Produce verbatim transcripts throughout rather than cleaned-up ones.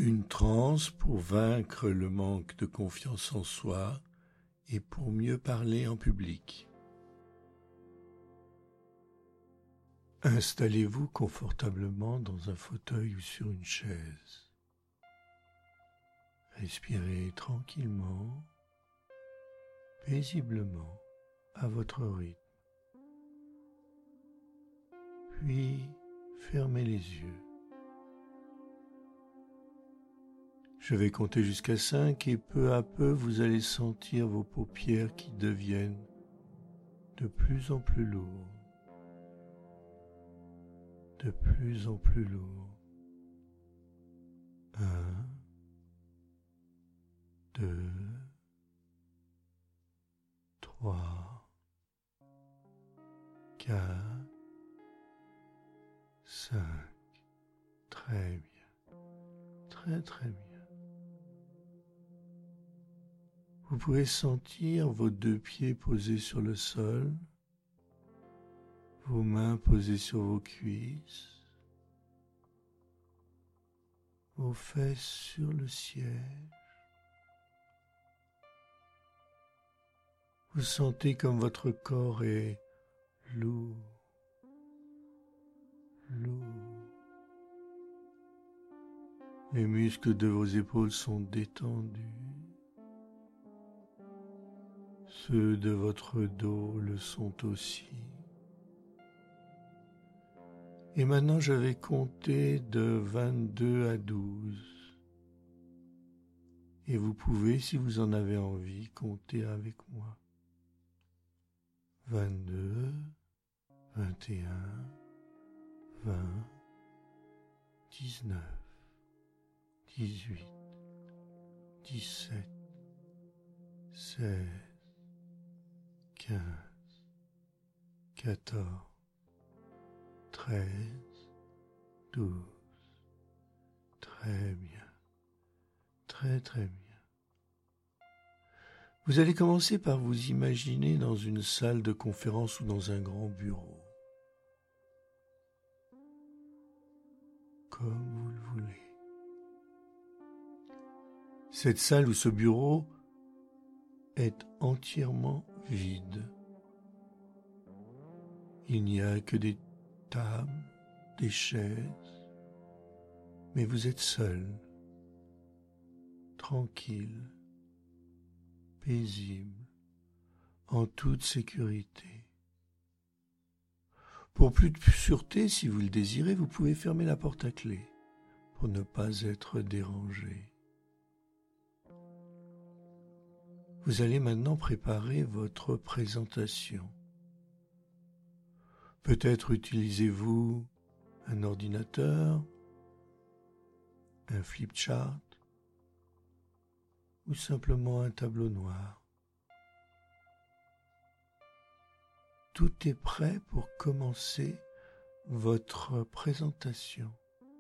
Une transe pour vaincre le manque de confiance en soi et pour mieux parler en public. Installez-vous confortablement dans un fauteuil ou sur une chaise. Respirez tranquillement, paisiblement, à votre rythme. Puis, fermez les yeux. Je vais compter jusqu'à cinq et peu à peu, vous allez sentir vos paupières qui deviennent de plus en plus lourdes. De plus en plus lourd. Un, deux, trois, quatre, cinq. Très bien. Très très bien. Vous pouvez sentir vos deux pieds posés sur le sol, vos mains posées sur vos cuisses, vos fesses sur le siège. Vous sentez comme votre corps est lourd, lourd. Les muscles de vos épaules sont détendus. Ceux de votre dos le sont aussi. Et maintenant, je vais compter de vingt-deux à douze. Et vous pouvez, si vous en avez envie, compter avec moi. vingt-deux, vingt et un, vingt, dix-neuf, dix-huit, dix-sept, seize, quinze, quatorze, treize, douze. Très bien. Très très bien. Vous allez commencer par vous imaginer dans une salle de conférence ou dans un grand bureau. Comme vous le voulez. Cette salle ou ce bureau est entièrement vide. Il n'y a que des tables, des chaises, mais vous êtes seul, tranquille, paisible, en toute sécurité. Pour plus de sûreté, si vous le désirez, vous pouvez fermer la porte à clé pour ne pas être dérangé. Vous allez maintenant préparer votre présentation. Peut-être utilisez-vous un ordinateur, un flip chart ou simplement un tableau noir. Tout est prêt pour commencer votre présentation.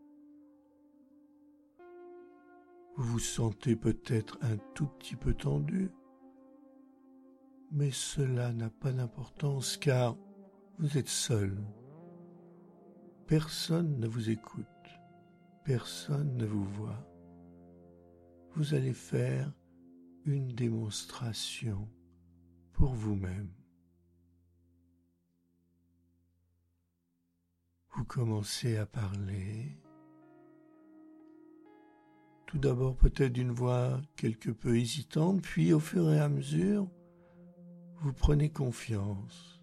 Vous vous sentez peut-être un tout petit peu tendu, mais cela n'a pas d'importance car vous êtes seul. Personne ne vous écoute, personne ne vous voit. Vous allez faire une démonstration pour vous-même. Vous commencez à parler. Tout d'abord peut-être d'une voix quelque peu hésitante, puis au fur et à mesure, vous prenez confiance.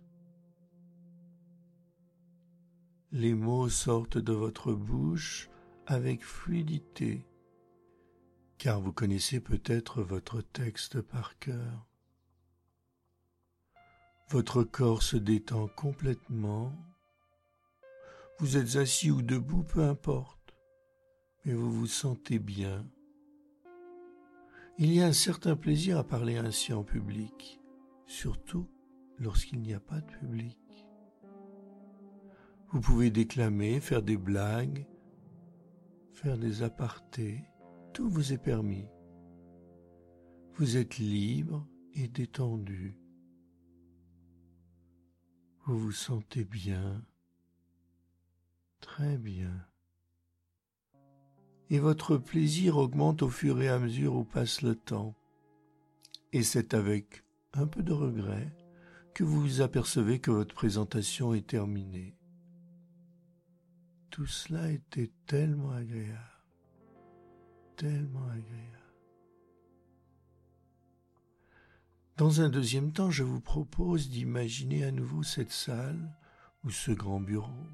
Les mots sortent de votre bouche avec fluidité, car vous connaissez peut-être votre texte par cœur. Votre corps se détend complètement. Vous êtes assis ou debout, peu importe, mais vous vous sentez bien. Il y a un certain plaisir à parler ainsi en public, surtout lorsqu'il n'y a pas de public. Vous pouvez déclamer, faire des blagues, faire des apartés, tout vous est permis. Vous êtes libre et détendu. Vous vous sentez bien, très bien. et votre plaisir augmente au fur et à mesure où passe le temps. Et c'est avec un peu de regret que vous vous apercevez que votre présentation est terminée. Tout cela était tellement agréable, tellement agréable. Dans un deuxième temps, je vous propose d'imaginer à nouveau cette salle ou ce grand bureau,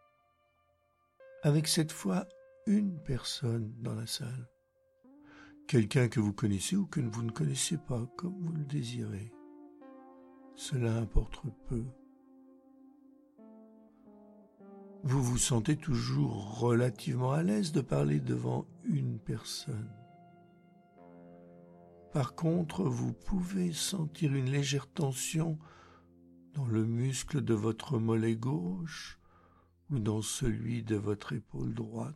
avec cette fois une personne dans la salle, quelqu'un que vous connaissez ou que vous ne connaissez pas, comme vous le désirez. Cela importe peu. Vous vous sentez toujours relativement à l'aise de parler devant une personne. Par contre, vous pouvez sentir une légère tension dans le muscle de votre mollet gauche ou dans celui de votre épaule droite.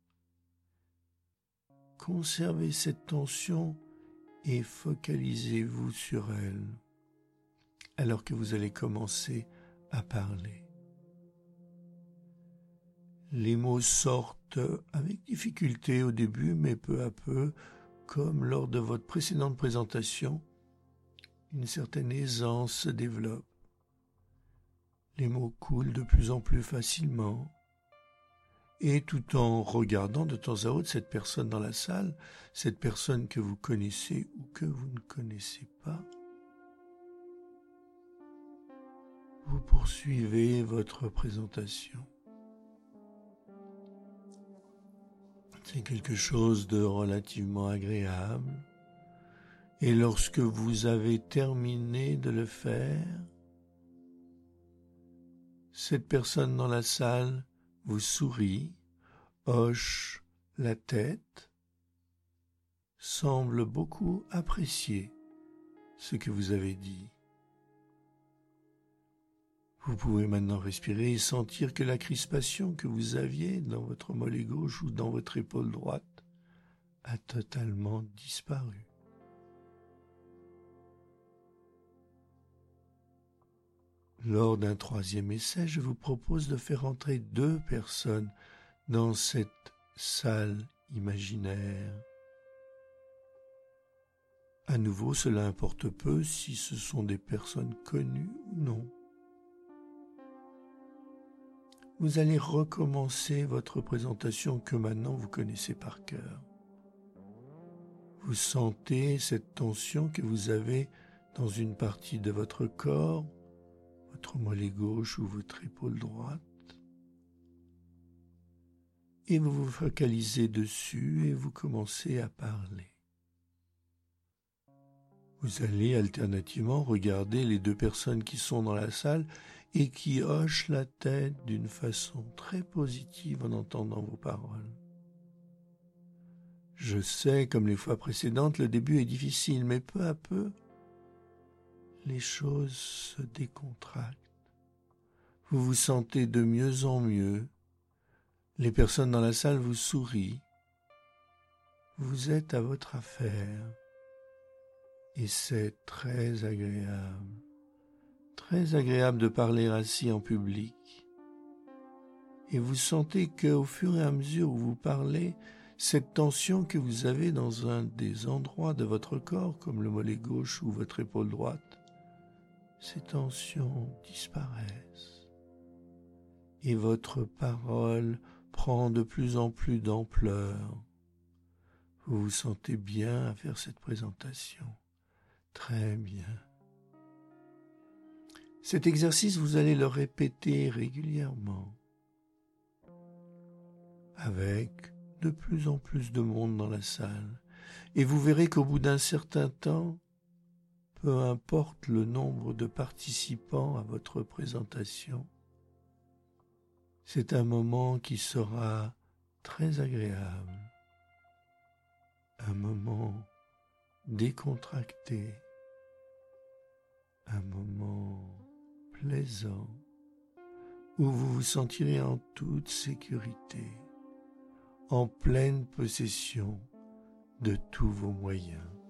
Conservez cette tension et focalisez-vous sur elle alors que vous allez commencer à parler. Les mots sortent avec difficulté au début, mais peu à peu, comme lors de votre précédente présentation, une certaine aisance se développe. Les mots coulent de plus en plus facilement. Et tout en regardant de temps à autre cette personne dans la salle, cette personne que vous connaissez ou que vous ne connaissez pas, vous poursuivez votre présentation. C'est quelque chose de relativement agréable. Et lorsque vous avez terminé de le faire, cette personne dans la salle vous sourit, hoche la tête, semble beaucoup apprécier ce que vous avez dit. Vous pouvez maintenant respirer et sentir que la crispation que vous aviez dans votre mollet gauche ou dans votre épaule droite a totalement disparu. Lors d'un troisième essai, je vous propose de faire entrer deux personnes dans cette salle imaginaire. À nouveau, cela importe peu si ce sont des personnes connues ou non. Vous allez recommencer votre présentation que maintenant vous connaissez par cœur. Vous sentez cette tension que vous avez dans une partie de votre corps, votre mollet gauche ou votre épaule droite. Et vous vous focalisez dessus et vous commencez à parler. Vous allez alternativement regarder les deux personnes qui sont dans la salle et qui hochent la tête d'une façon très positive en entendant vos paroles. Je sais, comme les fois précédentes, le début est difficile, mais peu à peu, les choses se décontractent. Vous vous sentez de mieux en mieux. Les personnes dans la salle vous sourient. Vous êtes à votre affaire. Et c'est très agréable. Très agréable de parler assis en public. Et vous sentez qu'au fur et à mesure où vous parlez, cette tension que vous avez dans un des endroits de votre corps, comme le mollet gauche ou votre épaule droite, ces tensions disparaissent. Et votre parole prend de plus en plus d'ampleur. Vous vous sentez bien à faire cette présentation. Très bien. Cet exercice, vous allez le répéter régulièrement, avec de plus en plus de monde dans la salle. Et vous verrez qu'au bout d'un certain temps, peu importe le nombre de participants à votre présentation, c'est un moment qui sera très agréable, un moment décontracté, un moment plaisant, où vous vous sentirez en toute sécurité, en pleine possession de tous vos moyens.